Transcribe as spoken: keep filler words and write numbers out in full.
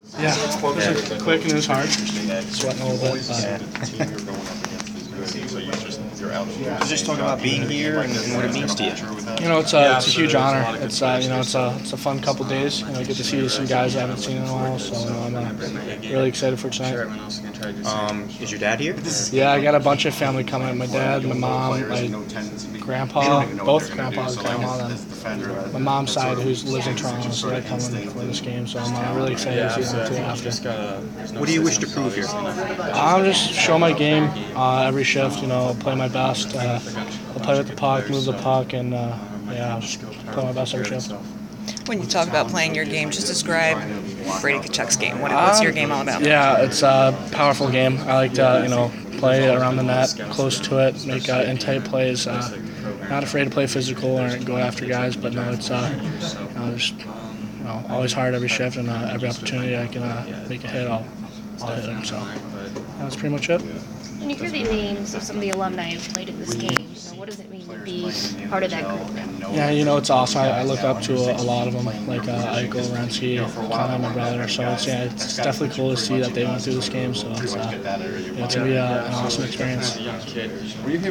Yeah, it was quick and it was hard. Sweating a little bit. But. Just talk about being here and, and what it means to you. You know, it's a, it's a huge honor. It's uh, you know, it's a it's a fun couple days. You know, get to see some guys I haven't seen in a while. So you know, I'm uh, really excited for tonight. Um, is your dad here? Yeah, I got a bunch of family coming. My dad, my mom, my grandpa, both grandpas and grandma. And my mom's side, who lives in Toronto, so they're coming for this game. So I'm uh, really excited to see them too after. What do you wish to prove here? I'm just show my game uh, every shift. You know, play my best. Uh, I'll play with the puck, move the puck, and uh, yeah, just play my best every shift. When you talk about playing your game, just describe Brady Tkachuk's game. What, what's your game all about? Yeah, it's a powerful game. I like to, you know, play around the net, close to it, make uh, in-tight plays. Uh, not afraid to play physical or go after guys, but no, it's uh, you know, just you know, always hard every shift, and uh, every opportunity I can uh, make a hit, I'll, I'll hit them. So that's pretty much it. When you hear the names of some of the alumni who've played in this game, you know, what does it mean to be part of that group now? Yeah, you know, it's awesome. I, I look up to a, a lot of them, like uh, Eichel, Renski, Connor, my brother. So it's, yeah, it's definitely cool to see that they went through this game. So it's, uh, yeah, it's going to be uh, an awesome experience.